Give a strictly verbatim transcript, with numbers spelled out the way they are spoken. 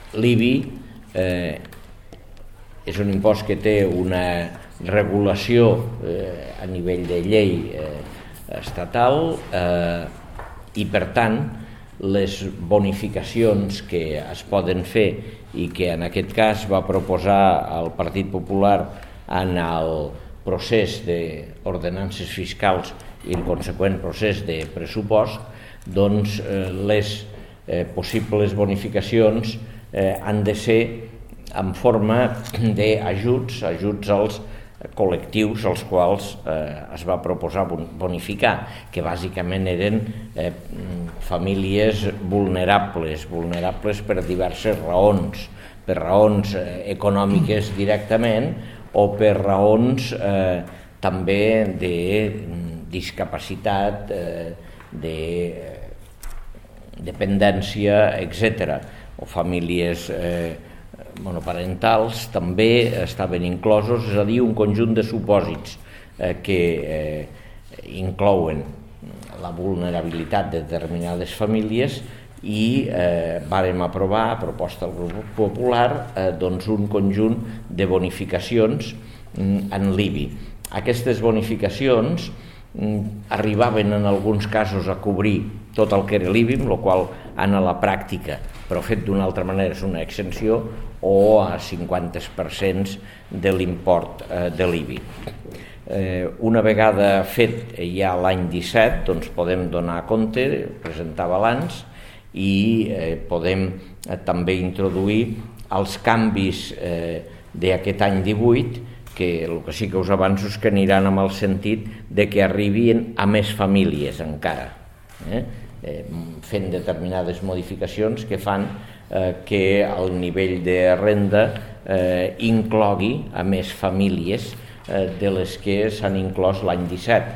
l'I B I eh, és un impost que té una regulació eh, a nivell de llei eh, estatal eh, i per tant les bonificacions que es poden fer i que en aquest cas va proposar el Partit Popular en el procés d'ordenances fiscals i el conseqüent procés de pressupost, doncs eh, les eh, possibles bonificacions eh, han de ser en forma d'ajuts, ajuts als col·lectius als quals eh, es va proposar bonificar, que bàsicament eren eh, famílies vulnerables, vulnerables per diverses raons, per raons eh, econòmiques directament o per raons eh, també de discapacitat, eh, de dependència, etcètera, o famílies eh, monoparentals també estaven inclosos, és a dir, un conjunt de supòsits eh, que eh, inclouen la vulnerabilitat de determinades famílies i eh, vàrem aprovar, a proposta del Grup Popular, eh, doncs un conjunt de bonificacions mm, en l'I B I. Aquestes bonificacions mm, arribaven en alguns casos a cobrir tot el que era l'I B I, amb la qual en la pràctica, però fet d'una altra manera, és una exenció, o a cinquanta per cent de l'import eh, de l'I B I. Eh, una vegada fet ja l'any disset, doncs podem donar compte, presentar balanç i eh, podem eh, també introduir els canvis eh, d'aquest any divuit, que el que sí que us avanço és que aniran amb el sentit de que arribin a més famílies encara, eh? Eh, fent determinades modificacions que fan eh, que el nivell de renda eh, inclogui a més famílies eh, de les que s'han inclòs l'any disset.